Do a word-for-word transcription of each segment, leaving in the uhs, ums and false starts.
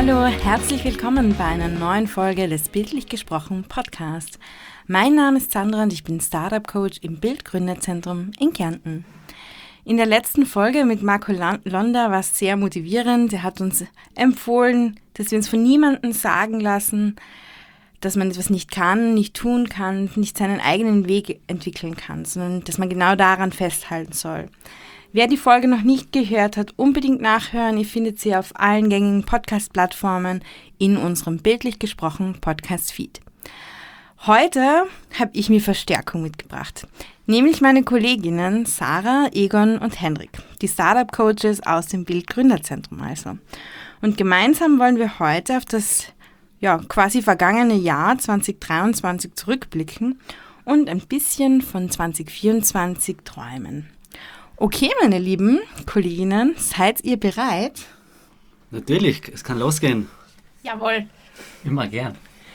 Hallo, herzlich willkommen bei einer neuen Folge des Bildlich gesprochen Podcast. Mein Name ist Sandra und ich bin Startup Coach im Bildgründerzentrum in Kärnten. In der letzten Folge mit Marco Londa war es sehr motivierend. Er hat uns empfohlen, dass wir uns von niemandem sagen lassen, dass man etwas nicht kann, nicht tun kann, nicht seinen eigenen Weg entwickeln kann, sondern dass man genau daran festhalten soll. Wer die Folge noch nicht gehört hat, unbedingt nachhören. Ihr findet sie auf allen gängigen Podcast-Plattformen in unserem Bildlich gesprochen Podcast-Feed. Heute habe ich mir Verstärkung mitgebracht, nämlich meine Kolleginnen Sarah, Egon und Henrik, die Startup-Coaches aus dem Bildgründerzentrum also. Und gemeinsam wollen wir heute auf das ja, quasi vergangene Jahr zwanzig dreiundzwanzig zurückblicken und ein bisschen von zwanzig vierundzwanzig träumen. Okay, meine lieben Kolleginnen, seid ihr bereit? Natürlich, es kann losgehen. Jawohl. Immer gern.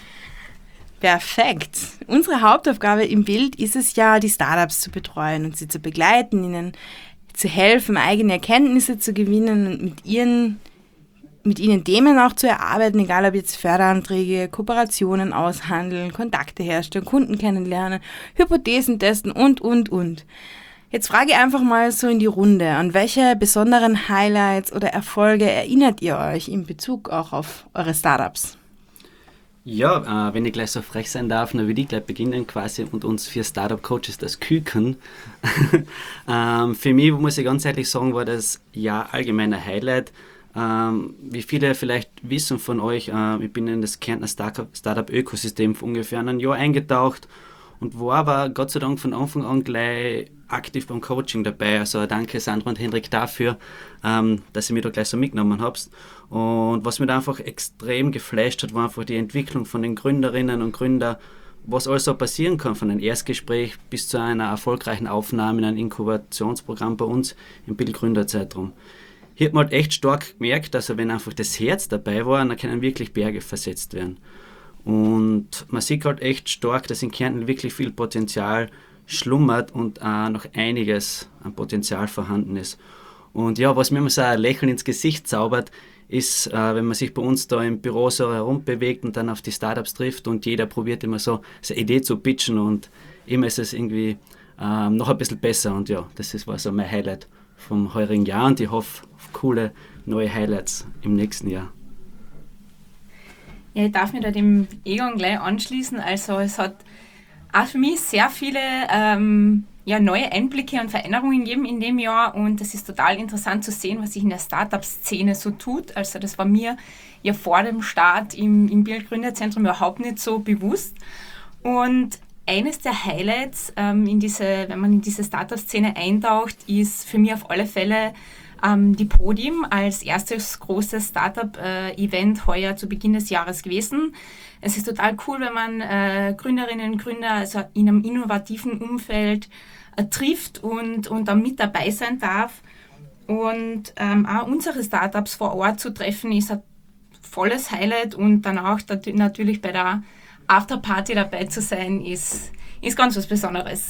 Perfekt. Unsere Hauptaufgabe im Bild ist es ja, die Startups zu betreuen und sie zu begleiten, ihnen zu helfen, eigene Erkenntnisse zu gewinnen und mit ihren, mit ihnen Themen auch zu erarbeiten, egal ob jetzt Förderanträge, Kooperationen aushandeln, Kontakte herstellen, Kunden kennenlernen, Hypothesen testen und, und, und. Jetzt frage ich einfach mal so in die Runde, an welche besonderen Highlights oder Erfolge erinnert ihr euch in Bezug auch auf eure Startups? Ja, äh, wenn ich gleich so frech sein darf, dann würde ich gleich beginnen quasi und uns vier Startup-Coaches das küken. ähm, für mich, muss ich ganz ehrlich sagen, war das ja allgemeiner Highlight. Ähm, wie viele vielleicht wissen von euch, äh, ich bin in das Kärntner Startup-Ökosystem vor ungefähr einem Jahr eingetaucht und war aber Gott sei Dank von Anfang an gleich aktiv beim Coaching dabei. Also danke Sandra und Henrik dafür, ähm, dass ihr mich da gleich so mitgenommen habt. Und was mich da einfach extrem geflasht hat, war einfach die Entwicklung von den Gründerinnen und Gründern, was alles so passieren kann, von einem Erstgespräch bis zu einer erfolgreichen Aufnahme in einem Inkubationsprogramm bei uns im Bildgründerzentrum. Hier hat man halt echt stark gemerkt, dass wenn einfach das Herz dabei war, dann können wirklich Berge versetzt werden. Und man sieht halt echt stark, dass in Kärnten wirklich viel Potenzial schlummert und auch noch einiges an Potenzial vorhanden ist. Und ja, was mir immer so ein Lächeln ins Gesicht zaubert, ist, äh, wenn man sich bei uns da im Büro so herumbewegt und dann auf die Startups trifft und jeder probiert immer so seine Idee zu pitchen und immer ist es irgendwie ähm, noch ein bisschen besser. Und ja, das ist, war so mein Highlight vom heurigen Jahr und ich hoffe auf coole neue Highlights im nächsten Jahr. Ja, ich darf mich da dem Egon gleich anschließen. Also es hat auch für mich sehr viele ähm, ja, neue Einblicke und Veränderungen gegeben in dem Jahr und es ist total interessant zu sehen, was sich in der Startup-Szene so tut. Also das war mir ja vor dem Start im, im Bildgründerzentrum überhaupt nicht so bewusst. Und eines der Highlights, ähm, in diese, wenn man in diese Startup-Szene eintaucht, ist für mich auf alle Fälle ähm, die Podium als erstes großes Startup-Event heuer zu Beginn des Jahres gewesen. Es ist total cool, wenn man äh, Gründerinnen und Gründer also in einem innovativen Umfeld äh, trifft und, und dann mit dabei sein darf. Und ähm, auch unsere Startups vor Ort zu treffen, ist ein volles Highlight und dann auch natürlich bei der Afterparty dabei zu sein, ist, ist ganz was Besonderes.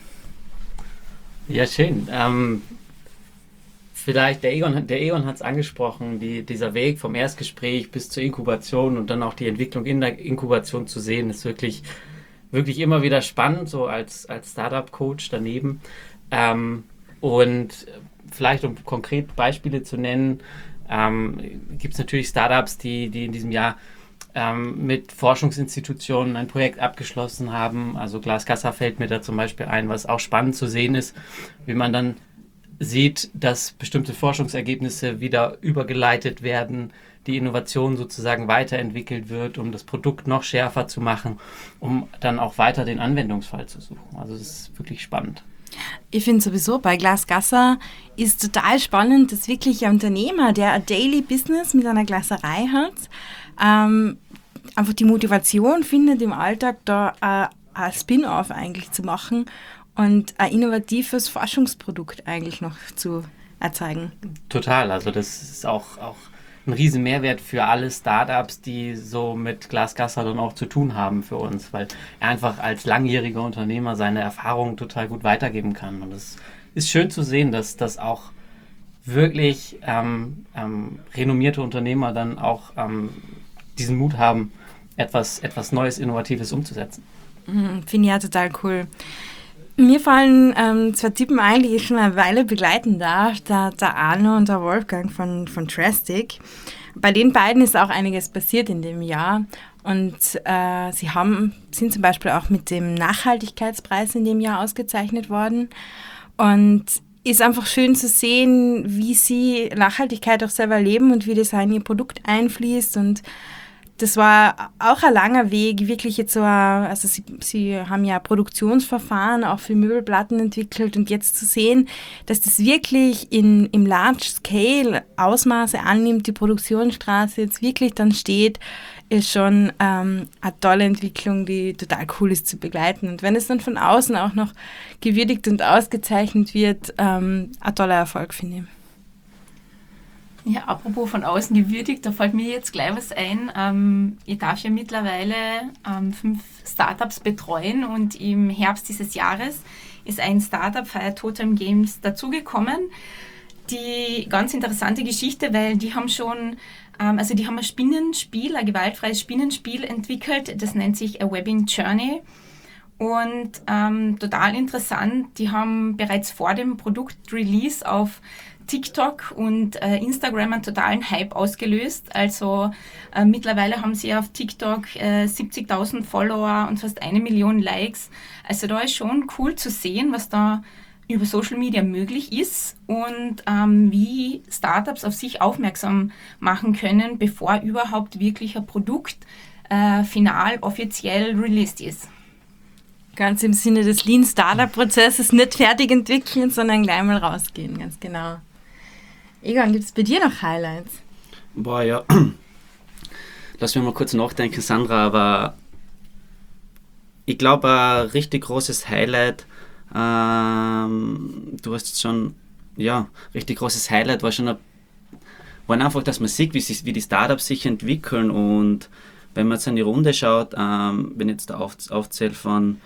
Ja, schön. Ähm, vielleicht, der Egon, der Egon hat es angesprochen, die, dieser Weg vom Erstgespräch bis zur Inkubation und dann auch die Entwicklung in der Inkubation zu sehen, ist wirklich, wirklich immer wieder spannend, so als, als Startup-Coach daneben. Ähm, und vielleicht, um konkret Beispiele zu nennen, ähm, gibt es natürlich Startups, die, die in diesem Jahr ähm, mit Forschungsinstitutionen ein Projekt abgeschlossen haben. Also Glaskassa fällt mir da zum Beispiel ein, was auch spannend zu sehen ist, wie man dann sieht, dass bestimmte Forschungsergebnisse wieder übergeleitet werden, die Innovation sozusagen weiterentwickelt wird, um das Produkt noch schärfer zu machen, um dann auch weiter den Anwendungsfall zu suchen. Also das ist wirklich spannend. Ich finde sowieso, bei Glaskassa ist total spannend, dass wirklich ein Unternehmer, der ein Daily Business mit einer Glaserei hat, ähm, einfach die Motivation findet, im Alltag da äh, ein Spin-off eigentlich zu machen und ein innovatives Forschungsprodukt eigentlich noch zu erzeugen. Total, also das ist auch, auch ein riesen Mehrwert für alle Startups, die so mit Glaskassa dann auch zu tun haben für uns, weil er einfach als langjähriger Unternehmer seine Erfahrungen total gut weitergeben kann. Und es ist schön zu sehen, dass das auch wirklich ähm, ähm, renommierte Unternehmer dann auch ähm, diesen Mut haben, etwas, etwas Neues, Innovatives umzusetzen. Mhm, finde ich ja total cool. Mir fallen ähm, zwei Typen ein, die ich schon eine Weile begleiten darf, der, der Arno und der Wolfgang von, von Trastic. Bei den beiden ist auch einiges passiert in dem Jahr und äh, sie haben, sind zum Beispiel auch mit dem Nachhaltigkeitspreis in dem Jahr ausgezeichnet worden und ist einfach schön zu sehen, wie sie Nachhaltigkeit auch selber leben und wie das in ihr Produkt einfließt und das war auch ein langer Weg, wirklich jetzt so, also sie, sie haben ja Produktionsverfahren auch für Möbelplatten entwickelt und jetzt zu sehen, dass das wirklich in, im Large Scale Ausmaße annimmt, die Produktionsstraße jetzt wirklich dann steht, ist schon ähm, eine tolle Entwicklung, die total cool ist zu begleiten. Und wenn es dann von außen auch noch gewürdigt und ausgezeichnet wird, ähm, ein toller Erfolg, finde ich. Ja, apropos von außen gewürdigt, da fällt mir jetzt gleich was ein. Ähm, ich darf ja mittlerweile ähm, fünf Startups betreuen und im Herbst dieses Jahres ist ein Startup, Fire Totem Games, dazugekommen. Die ganz interessante Geschichte, weil die haben schon, ähm, also die haben ein Spinnenspiel, ein gewaltfreies Spinnenspiel entwickelt, das nennt sich A Webbing Journey. Und ähm, total interessant, die haben bereits vor dem Produktrelease auf TikTok und äh, Instagram einen totalen Hype ausgelöst. Also äh, mittlerweile haben sie auf TikTok äh, siebzigtausend Follower und fast eine Million Likes. Also da ist schon cool zu sehen, was da über Social Media möglich ist und ähm, wie Startups auf sich aufmerksam machen können, bevor überhaupt wirklich ein Produkt äh, final offiziell released ist. Ganz im Sinne des Lean-Startup-Prozesses nicht fertig entwickeln, sondern gleich mal rausgehen, ganz genau. Egon, gibt es bei dir noch Highlights? Boah, ja. Lass mich mal kurz nachdenken, Sandra, aber ich glaube, ein richtig großes Highlight, ähm, du hast jetzt schon, ja, richtig großes Highlight war schon, ein, war einfach, dass man sieht, wie, sich, wie die Startups sich entwickeln und wenn man jetzt in die Runde schaut, ähm, wenn jetzt der Auf, Aufzähl von,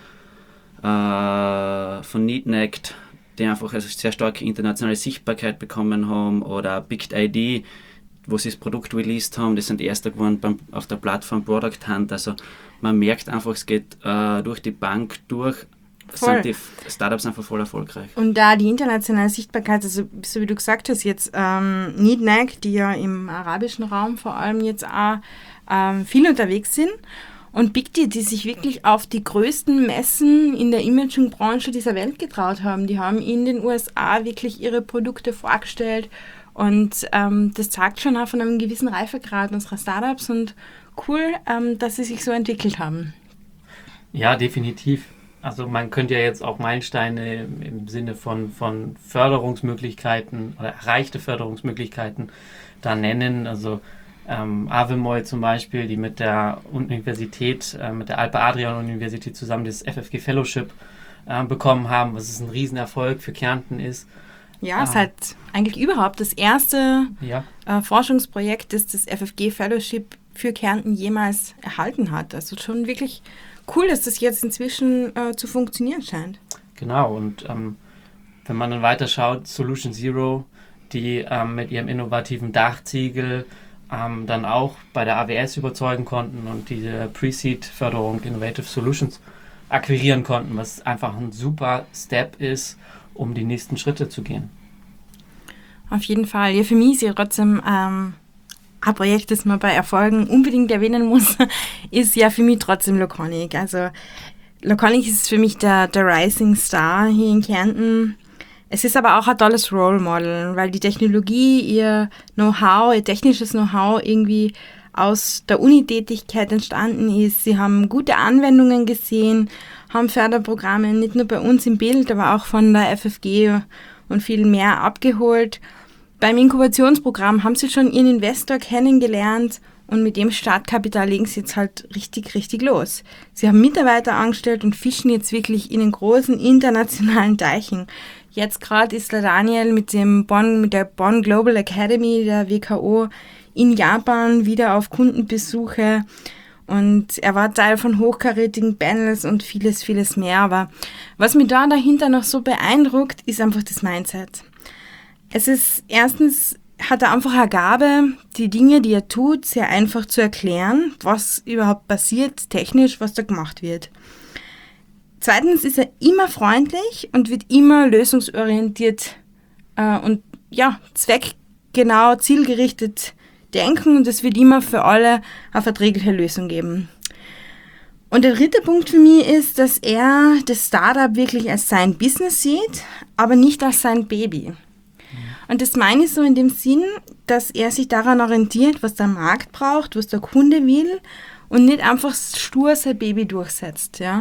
äh, von Neatnect, die einfach eine sehr starke internationale Sichtbarkeit bekommen haben, oder Big I D, wo sie das Produkt released haben, die sind Erster geworden beim, auf der Plattform Product Hunt. Also man merkt einfach, es geht äh, durch die Bank durch, Voll. sind die Startups einfach voll erfolgreich. Und da die internationale Sichtbarkeit, also so wie du gesagt hast, jetzt ähm, Neatnect, die ja im arabischen Raum vor allem jetzt auch ähm, viel unterwegs sind, und Big D, die sich wirklich auf die größten Messen in der Imaging-Branche dieser Welt getraut haben. Die haben in den U S A wirklich ihre Produkte vorgestellt und ähm, das zeigt schon auch von einem gewissen Reifegrad unserer Startups und cool, ähm, dass sie sich so entwickelt haben. Ja, definitiv. Also man könnte ja jetzt auch Meilensteine im, im Sinne von, von Förderungsmöglichkeiten oder erreichte Förderungsmöglichkeiten da nennen. Also Ähm, Avemoy zum Beispiel, die mit der Universität, äh, mit der Alpe Adrian Universität zusammen das F F G Fellowship äh, bekommen haben, was es ein Riesenerfolg für Kärnten ist. Ja, es ist Ah. halt eigentlich überhaupt das erste Ja, äh, Forschungsprojekt, das das F F G Fellowship für Kärnten jemals erhalten hat. Also schon wirklich cool, dass das jetzt inzwischen äh, zu funktionieren scheint. genau. Und ähm, wenn man dann weiter schaut, Solution Zero, die ähm, mit ihrem innovativen Dachziegel ähm, dann auch bei der A W S überzeugen konnten und diese Pre-Seed-Förderung Innovative Solutions akquirieren konnten, was einfach ein super Step ist, um die nächsten Schritte zu gehen. Auf jeden Fall. Ja, für mich ist ja trotzdem ähm, ein Projekt, das man bei Erfolgen unbedingt erwähnen muss, ist ja für mich trotzdem Loconic. Also Loconic ist für mich der, der Rising Star hier in Kärnten. Es ist aber auch ein tolles Role Model, weil die Technologie, ihr Know-how, ihr technisches Know-how irgendwie aus der Unitätigkeit entstanden ist. Sie haben gute Anwendungen gesehen, haben Förderprogramme nicht nur bei uns im Bild, aber auch von der F F G und viel mehr abgeholt. Beim Inkubationsprogramm haben sie schon ihren Investor kennengelernt und mit dem Startkapital legen sie jetzt halt richtig, richtig los. Sie haben Mitarbeiter angestellt und fischen jetzt wirklich in den großen internationalen Teichen. Jetzt gerade ist der Daniel mit dem Bonn, mit der Bonn Global Academy, der W K O, in Japan wieder auf Kundenbesuche und er war Teil von hochkarätigen Panels und vieles, vieles mehr. Aber was mich da dahinter noch so beeindruckt, ist einfach das Mindset. Es ist erstens, hat er einfach eine Gabe, die Dinge, die er tut, sehr einfach zu erklären, was überhaupt passiert, technisch, was da gemacht wird. Zweitens ist er immer freundlich und wird immer lösungsorientiert äh, und ja, zweckgenau, zielgerichtet denken und es wird immer für alle eine verträgliche Lösung geben. Und der dritte Punkt für mich ist, dass er das Startup wirklich als sein Business sieht, aber nicht als sein Baby. Und das meine ich so in dem Sinn, dass er sich daran orientiert, was der Markt braucht, was der Kunde will und nicht einfach stur sein Baby durchsetzt. Ja.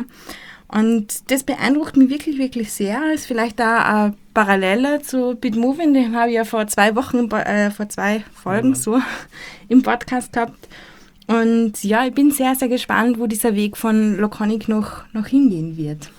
Und das beeindruckt mich wirklich, wirklich sehr. Das ist vielleicht da eine Parallele zu Bitmovin, den habe ich ja vor zwei Wochen, äh, vor zwei Folgen ja. so im Podcast gehabt. Und ja, ich bin sehr, sehr gespannt, wo dieser Weg von Loconic noch, noch hingehen wird.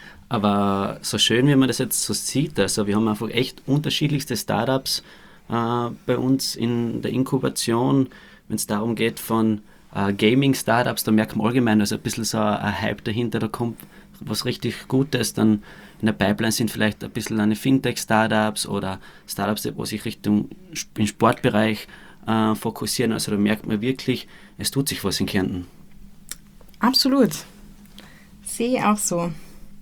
Aber so schön, wie man das jetzt so sieht, also wir haben einfach echt unterschiedlichste Startups äh, bei uns in der Inkubation, wenn es darum geht von äh, Gaming-Startups, da merkt man allgemein, also ein bisschen so ein Hype dahinter, da kommt was richtig Gutes, dann in der Pipeline sind vielleicht ein bisschen eine Fintech-Startups oder Startups, die sich Richtung im Sportbereich äh, fokussieren, also da merkt man wirklich, es tut sich was in Kärnten. Absolut. Sehe ich auch so.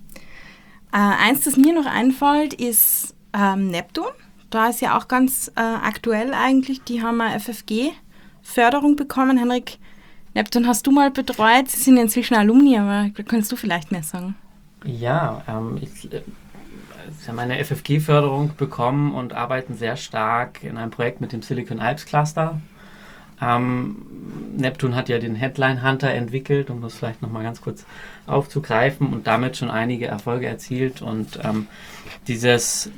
Äh, eins, das mir noch einfällt, ist ähm, Neptun. Da ist ja auch ganz äh, aktuell eigentlich. Die haben eine F F G-Förderung bekommen. Henrik, Neptun hast du mal betreut. Sie sind inzwischen Alumni, aber da kannst du vielleicht mehr sagen. Ja, ähm, ich, äh, sie haben eine F F G-Förderung bekommen und arbeiten sehr stark in einem Projekt mit dem Silicon Alps Cluster. Ähm, Neptun hat ja den Headline Hunter entwickelt, um das vielleicht nochmal ganz kurz aufzugreifen und damit schon einige Erfolge erzielt und ähm, dieses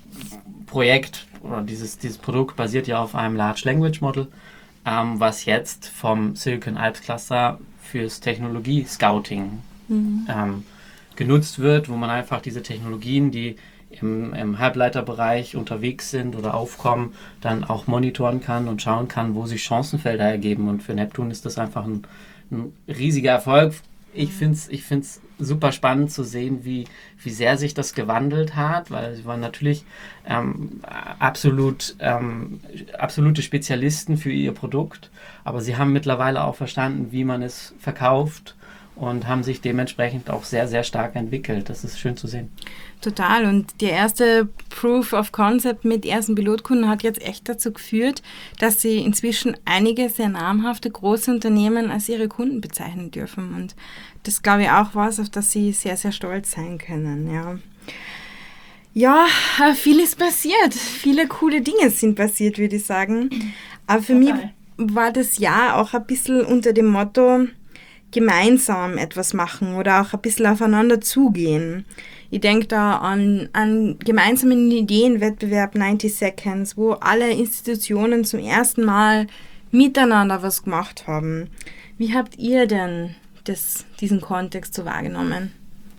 Projekt oder dieses, dieses Produkt basiert ja auf einem Large Language Model, ähm, was jetzt vom Silicon Alps Cluster fürs Technologie-Scouting mhm. ähm, genutzt wird, wo man einfach diese Technologien, die im, im Halbleiterbereich unterwegs sind oder aufkommen, dann auch monitoren kann und schauen kann, wo sich Chancenfelder ergeben. Und für Neptun ist das einfach ein, ein riesiger Erfolg. Ich finde es ich find's super spannend zu sehen, wie, wie sehr sich das gewandelt hat, weil sie waren natürlich ähm, absolut, ähm, absolute Spezialisten für ihr Produkt, aber sie haben mittlerweile auch verstanden, wie man es verkauft und haben sich dementsprechend auch sehr, sehr stark entwickelt. Das ist schön zu sehen. Total. Und der erste Proof of Concept mit ersten Pilotkunden hat jetzt echt dazu geführt, dass sie inzwischen einige sehr namhafte große Unternehmen als ihre Kunden bezeichnen dürfen. Und das glaube ich auch was, auf das sie sehr, sehr stolz sein können. Ja, ja, viel ist passiert. Viele coole Dinge sind passiert, würde ich sagen. Aber für Total. mich war das Jahr auch ein bisschen unter dem Motto, gemeinsam etwas machen oder auch ein bisschen aufeinander zugehen. Ich denke da an einen gemeinsamen Ideenwettbewerb neunzig Seconds, wo alle Institutionen zum ersten Mal miteinander was gemacht haben. Wie habt ihr denn das, diesen Kontext so wahrgenommen?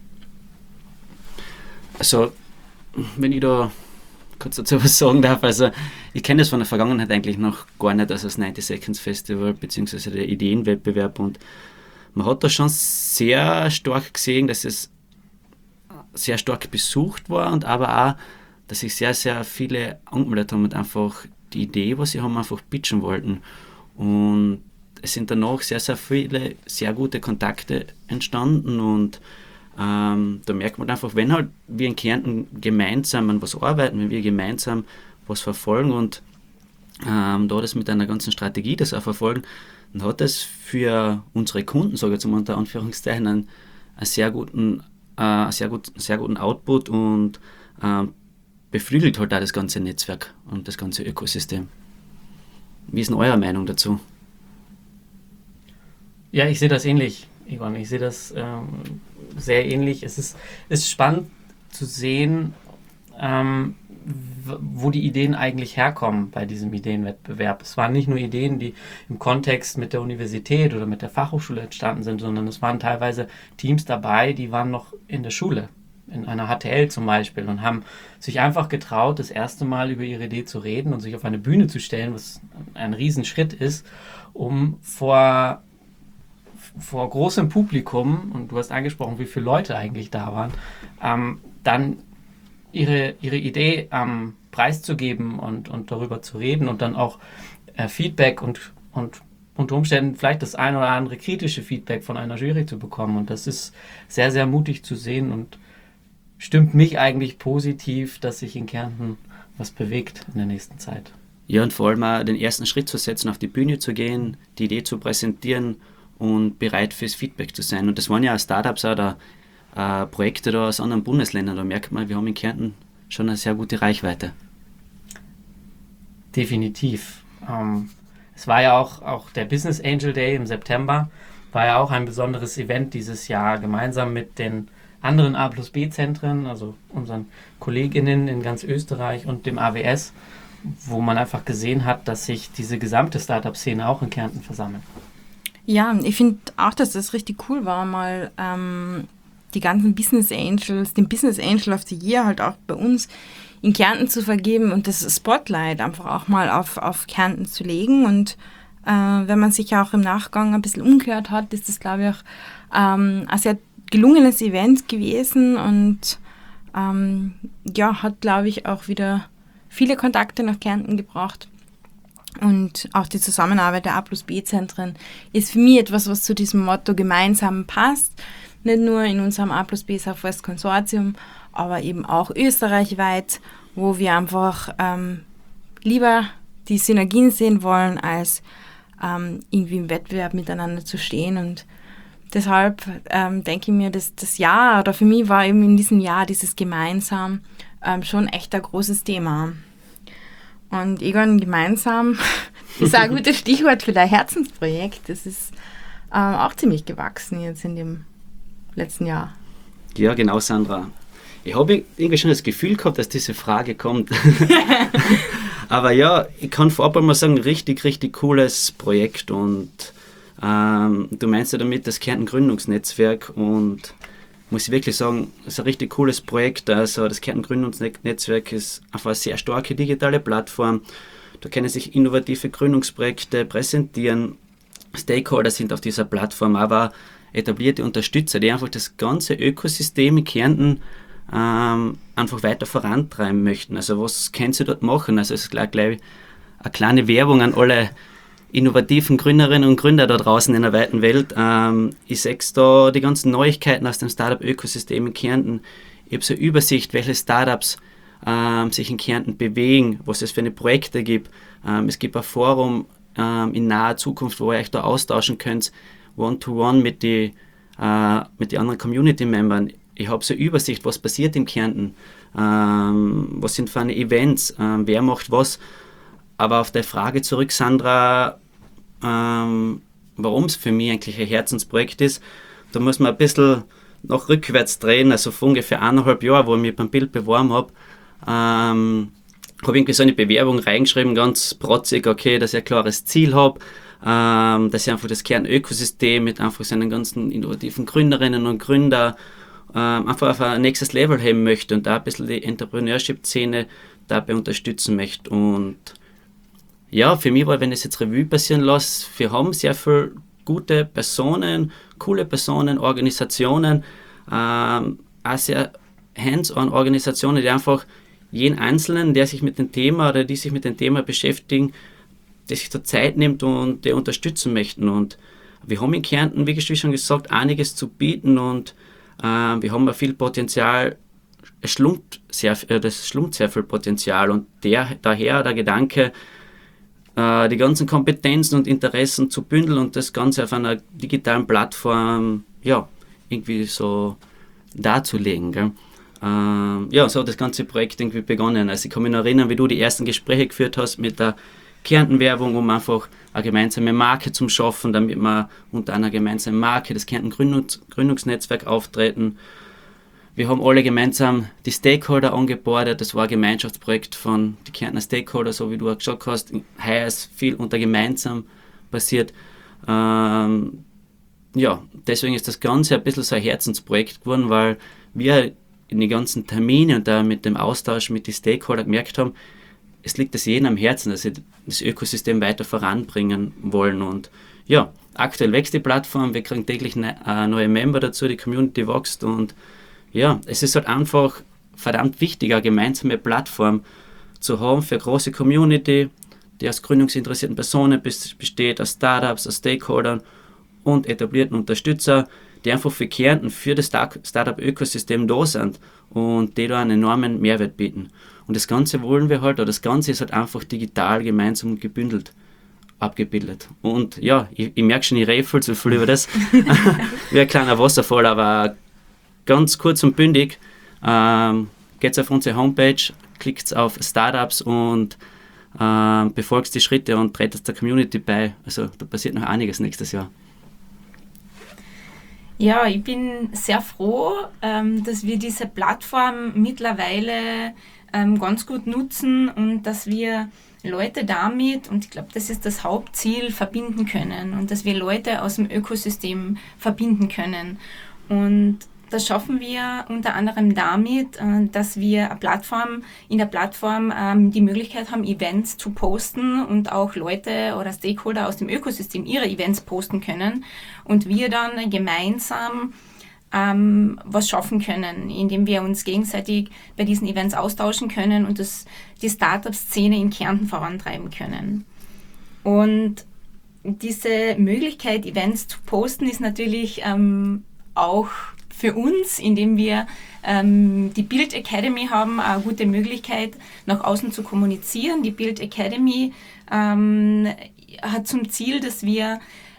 Also, wenn ich da kurz dazu was sagen darf, also ich kenne das von der Vergangenheit eigentlich noch gar nicht, also das neunzig Seconds Festival beziehungsweise der Ideenwettbewerb, und man hat da schon sehr stark gesehen, dass es sehr stark besucht war und aber auch, dass sich sehr, sehr viele angemeldet haben und einfach die Idee, was sie haben, einfach pitchen wollten. Und es sind danach sehr, sehr viele sehr gute Kontakte entstanden und ähm, da merkt man einfach, wenn halt wir in Kärnten gemeinsam an was arbeiten, wenn wir gemeinsam was verfolgen und ähm, da das mit einer ganzen Strategie das auch verfolgen, dann hat das für unsere Kunden, sage ich jetzt mal unter Anführungszeichen, einen, einen sehr guten, äh, sehr gut, sehr guten Output und äh, beflügelt halt auch das ganze Netzwerk und das ganze Ökosystem. Wie ist denn eure Meinung dazu? Ja, ich sehe das ähnlich, Egon. Ich sehe das ähm, sehr ähnlich. Es ist, ist spannend zu sehen, ähm, wo die Ideen eigentlich herkommen bei diesem Ideenwettbewerb. Es waren nicht nur Ideen, die im Kontext mit der Universität oder mit der Fachhochschule entstanden sind, sondern es waren teilweise Teams dabei, die waren noch in der Schule, in einer H T L zum Beispiel, und haben sich einfach getraut, das erste Mal über ihre Idee zu reden und sich auf eine Bühne zu stellen, was ein Riesenschritt ist, um vor, vor großem Publikum, und du hast angesprochen, wie viele Leute eigentlich da waren, ähm, dann ihre, ihre Idee ähm, preiszugeben und, und darüber zu reden und dann auch äh, Feedback und, und unter Umständen vielleicht das ein oder andere kritische Feedback von einer Jury zu bekommen. Und das ist sehr, sehr mutig zu sehen und stimmt mich eigentlich positiv, dass sich in Kärnten was bewegt in der nächsten Zeit. Ja, und vor allem auch den ersten Schritt zu setzen, auf die Bühne zu gehen, die Idee zu präsentieren und bereit fürs Feedback zu sein. Und das waren ja auch Startups oder äh, Projekte da aus anderen Bundesländern. Da merkt man, wir haben in Kärnten schon eine sehr gute Reichweite. Definitiv. Ähm, es war ja auch, auch der Business Angel Day im September, war ja auch ein besonderes Event dieses Jahr, gemeinsam mit den anderen A plus B-Zentren, also unseren Kolleginnen in ganz Österreich und dem A W S, wo man einfach gesehen hat, dass sich diese gesamte Startup-Szene auch in Kärnten versammelt. Ja, ich finde auch, dass das richtig cool war, mal ähm, die ganzen Business Angels, den Business Angel of the Year halt auch bei uns in Kärnten zu vergeben und das Spotlight einfach auch mal auf, auf Kärnten zu legen. Und äh, wenn man sich auch im Nachgang ein bisschen umgehört hat, ist das, glaube ich, auch ähm, ein sehr gelungenes Event gewesen und ähm, ja, hat, glaube ich, auch wieder viele Kontakte nach Kärnten gebracht. Und auch die Zusammenarbeit der A plus B-Zentren ist für mich etwas, was zu diesem Motto gemeinsam passt. Nicht nur in unserem A plus B Southwest Konsortium, aber eben auch österreichweit, wo wir einfach ähm, lieber die Synergien sehen wollen, als ähm, irgendwie im Wettbewerb miteinander zu stehen. Und deshalb ähm, denke ich mir, dass das Jahr, oder für mich war eben in diesem Jahr dieses Gemeinsam ähm, schon echt ein großes Thema. Und Egon, gemeinsam ist ein gutes Stichwort für dein Herzensprojekt. Das ist ähm, auch ziemlich gewachsen jetzt in dem letzten Jahr. Ja, genau, Sandra. Ich habe irgendwie schon das Gefühl gehabt, dass diese Frage kommt. Aber ja, ich kann vorab einmal sagen, richtig, richtig cooles Projekt. Und ähm, du meinst ja damit das Kärnten Gründungsnetzwerk. Und muss ich wirklich sagen, es ist ein richtig cooles Projekt. Also das Kärnten Gründungsnetzwerk ist einfach eine sehr starke digitale Plattform. Da können sich innovative Gründungsprojekte präsentieren. Stakeholder sind auf dieser Plattform, aber etablierte Unterstützer, die einfach das ganze Ökosystem in Kärnten ähm, einfach weiter vorantreiben möchten. Also was können sie dort machen? Also es ist gleich, gleich eine kleine Werbung an alle innovativen Gründerinnen und Gründer da draußen in der weiten Welt. Ähm, ich sehe da die ganzen Neuigkeiten aus dem Startup-Ökosystem in Kärnten. Ich habe so eine Übersicht, welche Startups ähm, sich in Kärnten bewegen, was es für eine Projekte gibt. Ähm, es gibt ein Forum ähm, in naher Zukunft, wo ihr euch da austauschen könnt, One-to-One mit den äh, mit die anderen Community-Membern. Ich habe so eine Übersicht, was passiert in Kärnten, ähm, was sind für eine Events, ähm, wer macht was. Aber auf die Frage zurück, Sandra, ähm, warum es für mich eigentlich ein Herzensprojekt ist, da muss man ein bisschen noch rückwärts drehen, also vor ungefähr eineinhalb Jahren, wo ich mich beim Bild beworben habe, ähm, habe ich irgendwie so eine Bewerbung reingeschrieben, ganz protzig, okay, dass ich ein klares Ziel habe, ähm, dass ich einfach das Kernökosystem mit einfach seinen ganzen innovativen Gründerinnen und Gründer ähm, einfach auf ein nächstes Level heben möchte und da ein bisschen die Entrepreneurship-Szene dabei unterstützen möchte. Und ja, für mich war, wenn ich es jetzt Revue passieren lasse, wir haben sehr viele gute Personen, coole Personen, Organisationen, ähm, auch sehr hands-on Organisationen, die einfach jeden Einzelnen, der sich mit dem Thema oder die sich mit dem Thema beschäftigen, der sich da Zeit nimmt und der unterstützen möchten. Und wir haben in Kärnten, wie schon gesagt, einiges zu bieten und äh, wir haben viel Potenzial, es schlumpt sehr, äh, das schlumpt sehr viel Potenzial und der, daher der Gedanke, äh, die ganzen Kompetenzen und Interessen zu bündeln und das Ganze auf einer digitalen Plattform, ja, irgendwie so darzulegen, gell? Ähm, ja, so hat das ganze Projekt irgendwie begonnen. Also ich kann mich noch erinnern, wie du die ersten Gespräche geführt hast mit der Kärnten-Werbung, um einfach eine gemeinsame Marke zu schaffen, damit wir unter einer gemeinsamen Marke das Kärnten Gründungs- Gründungsnetzwerk auftreten. Wir haben alle gemeinsam die Stakeholder angebordet. Das war ein Gemeinschaftsprojekt von den Kärntner Stakeholder, so wie du auch gesagt hast. Heuer ist viel unter gemeinsam passiert. Ähm, ja, deswegen ist das Ganze ein bisschen so ein Herzensprojekt geworden, weil wir in den ganzen Terminen und da mit dem Austausch mit den Stakeholdern gemerkt haben, es liegt es jedem am Herzen, dass sie das Ökosystem weiter voranbringen wollen. Und ja, aktuell wächst die Plattform, wir kriegen täglich ne, äh, neue Member dazu, die Community wächst und ja, es ist halt einfach verdammt wichtig, eine gemeinsame Plattform zu haben für eine große Community, die aus gründungsinteressierten Personen besteht, aus Startups, aus Stakeholdern und etablierten Unterstützer, die einfach für Kärnten, für das Startup-Ökosystem da sind und die da einen enormen Mehrwert bieten. Und das Ganze wollen wir halt, oder das Ganze ist halt einfach digital gemeinsam gebündelt abgebildet. Und ja, ich, ich merke schon, ich rede viel zu viel über das, wie ein kleiner Wasserfall, aber ganz kurz und bündig, ähm, geht auf unsere Homepage, klickt auf Startups und ähm, befolgt die Schritte und tretet der Community bei. Also da passiert noch einiges nächstes Jahr. Ja, ich bin sehr froh, ähm, dass wir diese Plattform mittlerweile ähm, ganz gut nutzen und dass wir Leute damit, und ich glaube, das ist das Hauptziel, verbinden können und dass wir Leute aus dem Ökosystem verbinden können. Und das schaffen wir unter anderem damit, äh, dass wir eine Plattform, in der Plattform ähm, die Möglichkeit haben, Events zu posten und auch Leute oder Stakeholder aus dem Ökosystem ihre Events posten können und wir dann gemeinsam ähm, was schaffen können, indem wir uns gegenseitig bei diesen Events austauschen können und das, die Startup-Szene in Kärnten vorantreiben können. Und diese Möglichkeit, Events zu posten, ist natürlich ähm, auch für uns, indem wir ähm, die Build Academy haben, eine gute Möglichkeit, nach außen zu kommunizieren. Die Build Academy ähm, hat zum Ziel, dass wir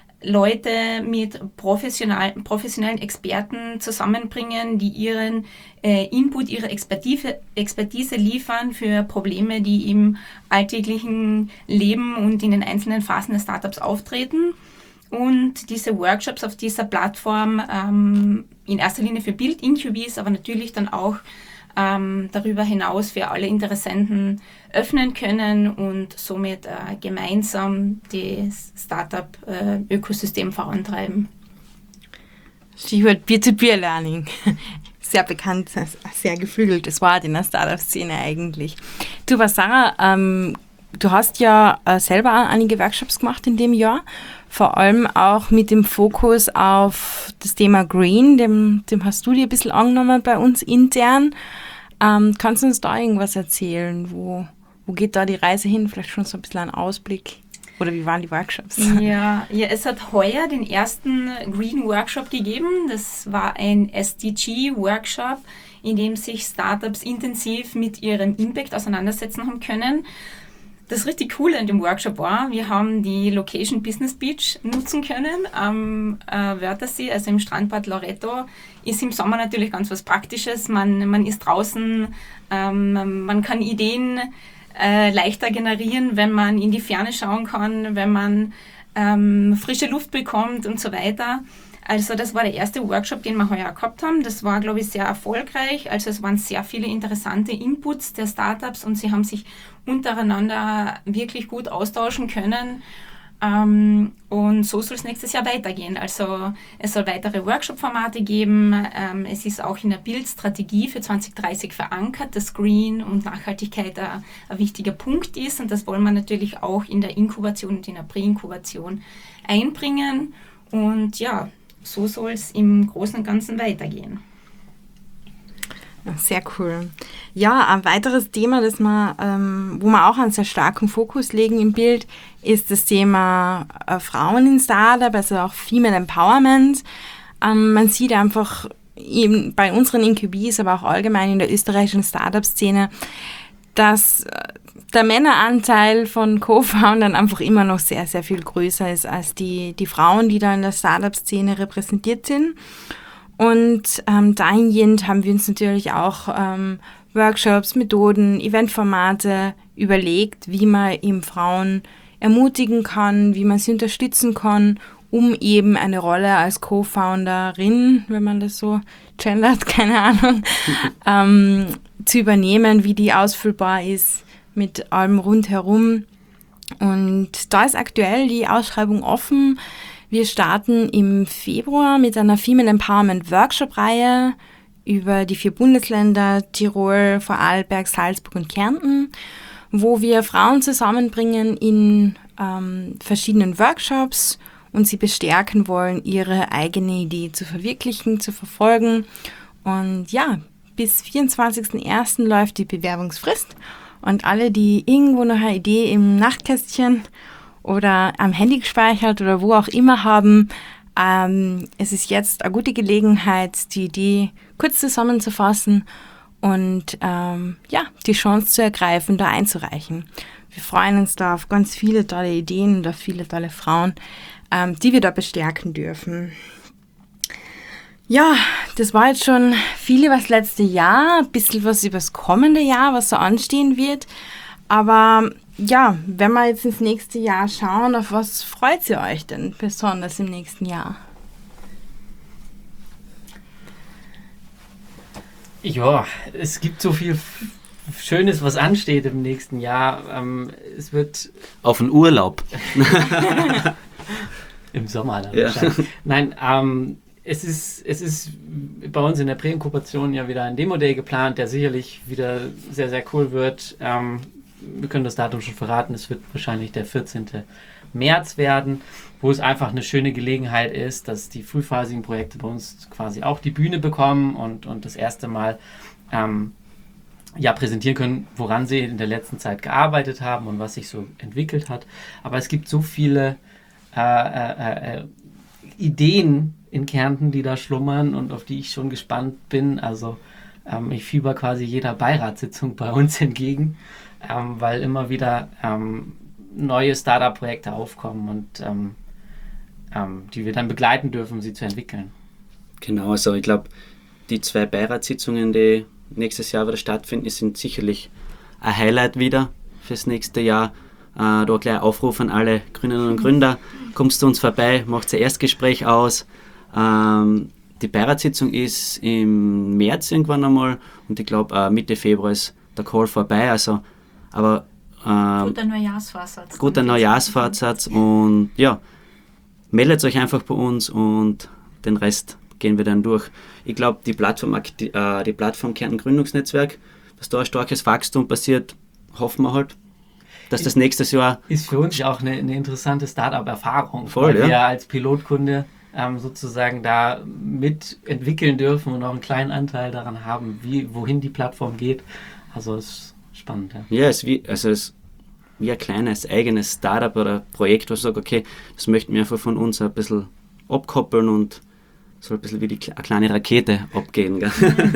Leute mit professionellen, professionellen Experten zusammenbringen, die ihren äh, Input, ihre Expertise, Expertise liefern für Probleme, die im alltäglichen Leben und in den einzelnen Phasen des Startups auftreten. Und diese Workshops auf dieser Plattform ähm, in erster Linie für Build-In-Q Bs, aber natürlich dann auch ähm, darüber hinaus für alle Interessenten öffnen können und somit äh, gemeinsam das Startup-Ökosystem äh, vorantreiben. Stichwort Peer-to-Peer-Learning. Sehr bekannt, sehr geflügeltes Wort in der Startup-Szene eigentlich. Du, was Sarah, ähm, du hast ja äh, selber einige Workshops gemacht in dem Jahr, vor allem auch mit dem Fokus auf das Thema Green, dem, dem hast du dir ein bisschen angenommen bei uns intern. Ähm, kannst du uns da irgendwas erzählen? Wo, wo geht da die Reise hin? Vielleicht schon so ein bisschen ein Ausblick. Oder wie waren die Workshops? Ja, ja, es hat heuer den ersten Green Workshop gegeben. Das war ein S D G-Workshop, in dem sich Startups intensiv mit ihrem Impact auseinandersetzen haben können. Das richtig Coole an dem Workshop war, wir haben die Location Business Beach nutzen können am äh, Wörthersee, also im Strandbad Loreto. Ist im Sommer natürlich ganz was Praktisches. Man, man ist draußen, ähm, man kann Ideen äh, leichter generieren, wenn man in die Ferne schauen kann, wenn man ähm, frische Luft bekommt und so weiter. Also das war der erste Workshop, den wir heuer gehabt haben. Das war, glaube ich, sehr erfolgreich. Also es waren sehr viele interessante Inputs der Startups und sie haben sich untereinander wirklich gut austauschen können. Ähm, und so soll es nächstes Jahr weitergehen. Also es soll weitere Workshop-Formate geben. Ähm, es ist auch in der Build-Strategie für zwanzig dreißig verankert, dass Green und Nachhaltigkeit ein, ein wichtiger Punkt ist. Und das wollen wir natürlich auch in der Inkubation und in der Präinkubation einbringen. Und ja, so soll es im Großen und Ganzen weitergehen. Sehr cool. Ja, ein weiteres Thema, das wir, ähm, wo wir auch einen sehr starken Fokus legen im Bild, ist das Thema äh, Frauen in Startup, also auch Female Empowerment. Ähm, man sieht einfach eben bei unseren In Q Bs, aber auch allgemein in der österreichischen Startup-Szene, dass der Männeranteil von Co-Foundern einfach immer noch sehr, sehr viel größer ist als die, die Frauen, die da in der Startup-Szene repräsentiert sind. Und ähm, dahingehend haben wir uns natürlich auch ähm, Workshops, Methoden, Eventformate überlegt, wie man eben Frauen ermutigen kann, wie man sie unterstützen kann, um eben eine Rolle als Co-Founderin, wenn man das so gendert, keine Ahnung, ähm, zu übernehmen, wie die ausfüllbar ist mit allem rundherum. Und da ist aktuell die Ausschreibung offen. Wir starten im Februar mit einer Female Empowerment Workshop-Reihe über die vier Bundesländer Tirol, Vorarlberg, Salzburg und Kärnten, wo wir Frauen zusammenbringen in ähm, verschiedenen Workshops und sie bestärken wollen, ihre eigene Idee zu verwirklichen, zu verfolgen. Und ja, bis vierundzwanzigsten ersten läuft die Bewerbungsfrist Und alle, die irgendwo noch eine Idee im Nachtkästchen oder am Handy gespeichert oder wo auch immer haben, ähm, es ist jetzt eine gute Gelegenheit, die Idee kurz zusammenzufassen und ähm, ja, die Chance zu ergreifen, da einzureichen. Wir freuen uns da auf ganz viele tolle Ideen und auf viele tolle Frauen, ähm, die wir da bestärken dürfen. Ja, das war jetzt schon viel über das letzte Jahr, ein bisschen was über das kommende Jahr, was so anstehen wird. Aber ja, wenn wir jetzt ins nächste Jahr schauen, auf was freut ihr euch denn besonders im nächsten Jahr? Ja, es gibt so viel Schönes, was ansteht im nächsten Jahr. Ähm, es wird... Auf den Urlaub. Im Sommer dann Ja. wahrscheinlich. Nein, ähm, es ist, es ist bei uns in der Präinkubation ja wieder ein Demo-Day geplant, der sicherlich wieder sehr, sehr cool wird. Ähm, wir können das Datum schon verraten, es wird wahrscheinlich der vierzehnten März werden, wo es einfach eine schöne Gelegenheit ist, dass die frühphasigen Projekte bei uns quasi auch die Bühne bekommen und, und das erste Mal ähm, ja, präsentieren können, woran sie in der letzten Zeit gearbeitet haben und was sich so entwickelt hat. Aber es gibt so viele äh, äh, äh, Ideen in Kärnten, die da schlummern und auf die ich schon gespannt bin. Also ähm, ich fieber quasi jeder Beiratssitzung bei uns entgegen, ähm, weil immer wieder ähm, neue Startup-Projekte aufkommen und ähm, ähm, die wir dann begleiten dürfen, um sie zu entwickeln. Genau, also ich glaube, die zwei Beiratssitzungen, die nächstes Jahr wieder stattfinden, sind sicherlich ein Highlight wieder fürs nächste Jahr. Äh, da gleich Aufruf an alle Gründerinnen und Gründer, kommt zu uns vorbei, macht ein Erstgespräch aus. Ähm, die Beiratssitzung ist im März irgendwann einmal und ich glaube äh, Mitte Februar ist der Call vorbei. Also, aber ähm, Guter Neujahrsvorsatz. guter Neujahrsvorsatz und ja, meldet euch einfach bei uns und den Rest gehen wir dann durch. Ich glaube, die Plattform, äh, die Plattform Kärnten Gründungsnetzwerk, dass da ein starkes Wachstum passiert, hoffen wir halt, dass das nächstes Jahr... Ist für uns auch eine, eine interessante Startup-Erfahrung, Voll, weil ja. wir als Pilotkunde ähm, sozusagen da mitentwickeln dürfen und auch einen kleinen Anteil daran haben, wie, wohin die Plattform geht. Also es ist spannend. Ja, Ja, es ist wie, also es ist wie ein kleines eigenes Startup oder Projekt, wo ich sage, okay, das möchten wir einfach von uns ein bisschen abkoppeln und so ein bisschen wie die, eine kleine Rakete abgehen. Gell?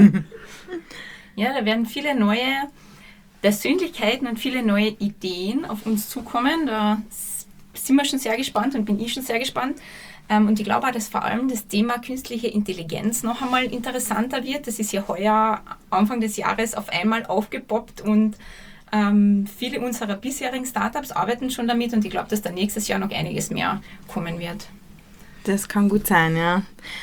Ja, da werden viele neue Persönlichkeiten und viele neue Ideen auf uns zukommen. Da sind wir schon sehr gespannt und bin ich schon sehr gespannt. Und ich glaube auch, dass vor allem das Thema künstliche Intelligenz noch einmal interessanter wird. Das ist ja heuer Anfang des Jahres auf einmal aufgepoppt und ähm, viele unserer bisherigen Startups arbeiten schon damit und ich glaube, dass da nächstes Jahr noch einiges mehr kommen wird. Das kann gut sein, ja.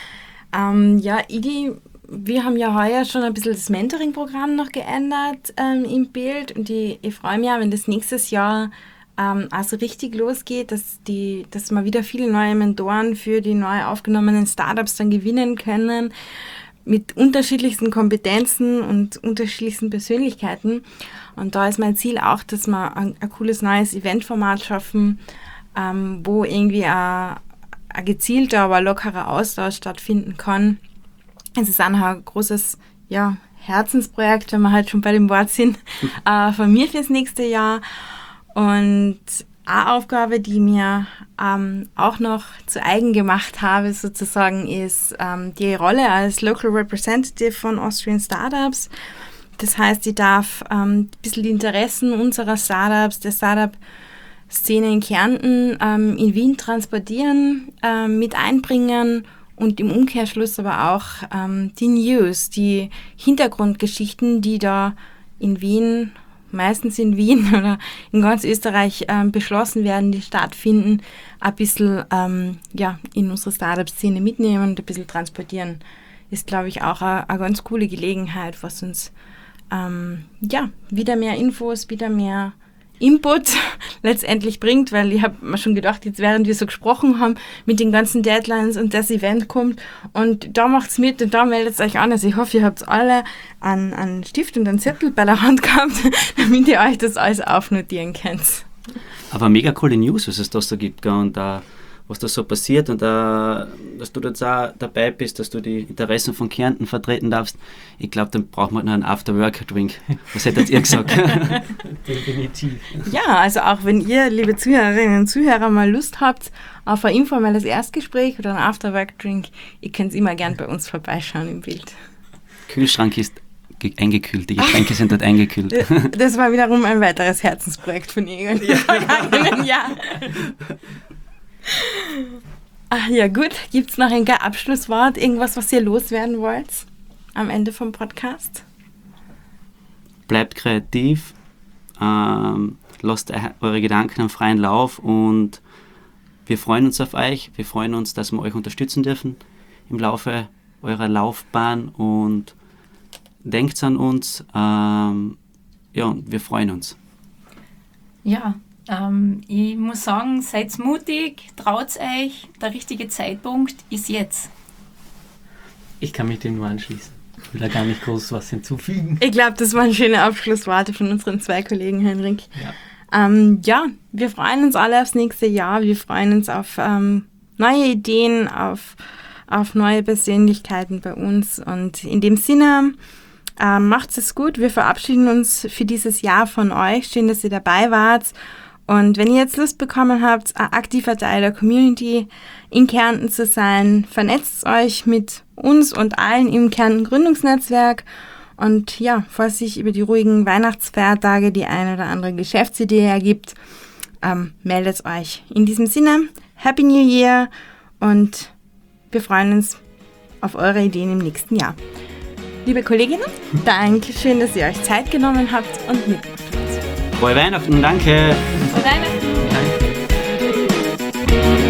Ähm, ja, Idi, wir haben ja heuer schon ein bisschen das Mentoring-Programm noch geändert ähm, im Bild und ich, ich freue mich auch, wenn das nächstes Jahr ähm, also richtig losgeht, dass, die, dass wir wieder viele neue Mentoren für die neu aufgenommenen Startups dann gewinnen können mit unterschiedlichsten Kompetenzen und unterschiedlichsten Persönlichkeiten. Und da ist mein Ziel auch, dass wir ein, ein cooles neues Eventformat schaffen, ähm, wo irgendwie ein, ein gezielter, aber lockerer Austausch stattfinden kann. Es ist auch ein großes ja, Herzensprojekt, wenn wir halt schon bei dem Wort sind, äh, von mir fürs nächste Jahr. Und eine Aufgabe, die mir ähm, auch noch zu eigen gemacht habe, sozusagen, ist ähm, die Rolle als Local Representative von Austrian Startups. Das heißt, ich darf ähm, ein bisschen die Interessen unserer Startups, der Startup-Szene in Kärnten ähm, in Wien transportieren, ähm, mit einbringen und im Umkehrschluss aber auch ähm, die News, die Hintergrundgeschichten, die da in Wien, meistens in Wien oder in ganz Österreich ähm, beschlossen werden, die stattfinden, ein bisschen ähm, ja, in unsere Startup-Szene mitnehmen und ein bisschen transportieren. Ist, glaube ich, auch eine, eine ganz coole Gelegenheit, was uns ähm, ja, wieder mehr Infos, wieder mehr Input letztendlich bringt, weil ich habe mir schon gedacht, jetzt während wir so gesprochen haben mit den ganzen Deadlines und das Event kommt und da macht's mit und da meldet euch an. Also ich hoffe, ihr habt alle einen, einen Stift und einen Zettel bei der Hand gehabt, damit ihr euch das alles aufnotieren könnt. Aber mega coole News, was es da so gibt. Gell? Und da, was da so passiert und äh, dass du jetzt auch dabei bist, dass du die Interessen von Kärnten vertreten darfst. Ich glaube, dann braucht man noch einen After-Work-Drink. Was hättet ihr gesagt? Definitiv. Ja, also auch wenn ihr, liebe Zuhörerinnen und Zuhörer, mal Lust habt auf ein informelles Erstgespräch oder einen After-Work-Drink, ihr könnt immer gern bei uns vorbeischauen im Bild. Kühlschrank ist ge- eingekühlt, die Getränke sind dort eingekühlt. Das war wiederum ein weiteres Herzensprojekt von Egon im vergangenen Jahr. Ach ja, gut. Gibt es noch ein Abschlusswort? Irgendwas, was ihr loswerden wollt am Ende vom Podcast? Bleibt kreativ, ähm, lasst eure Gedanken am freien Lauf und wir freuen uns auf euch. Wir freuen uns, dass wir euch unterstützen dürfen im Laufe eurer Laufbahn und denkt an uns. Ähm, ja, wir freuen uns. Ja, ähm, ich muss sagen, seid mutig, traut euch, der richtige Zeitpunkt ist jetzt. Ich kann mich dem nur anschließen. Ich will da gar nicht groß was hinzufügen. Ich glaube, das waren schöne Abschlussworte von unseren zwei Kollegen, Henrik. Ja. Ähm, ja, wir freuen uns alle aufs nächste Jahr. Wir freuen uns auf ähm, neue Ideen, auf, auf neue Persönlichkeiten bei uns. Und in dem Sinne, ähm, macht's es gut. Wir verabschieden uns für dieses Jahr von euch. Schön, dass ihr dabei wart. Und wenn ihr jetzt Lust bekommen habt, ein aktiver Teil der Community in Kärnten zu sein, vernetzt euch mit uns und allen im Kärnten Gründungsnetzwerk. Und ja, falls sich über die ruhigen Weihnachtsfeiertage die eine oder andere Geschäftsidee ergibt, ähm, meldet euch. In diesem Sinne, Happy New Year und wir freuen uns auf eure Ideen im nächsten Jahr. Liebe Kolleginnen, danke schön, dass ihr euch Zeit genommen habt und mitgemacht habt. Frohe Weihnachten, danke! Frohe Weihnachten! Danke.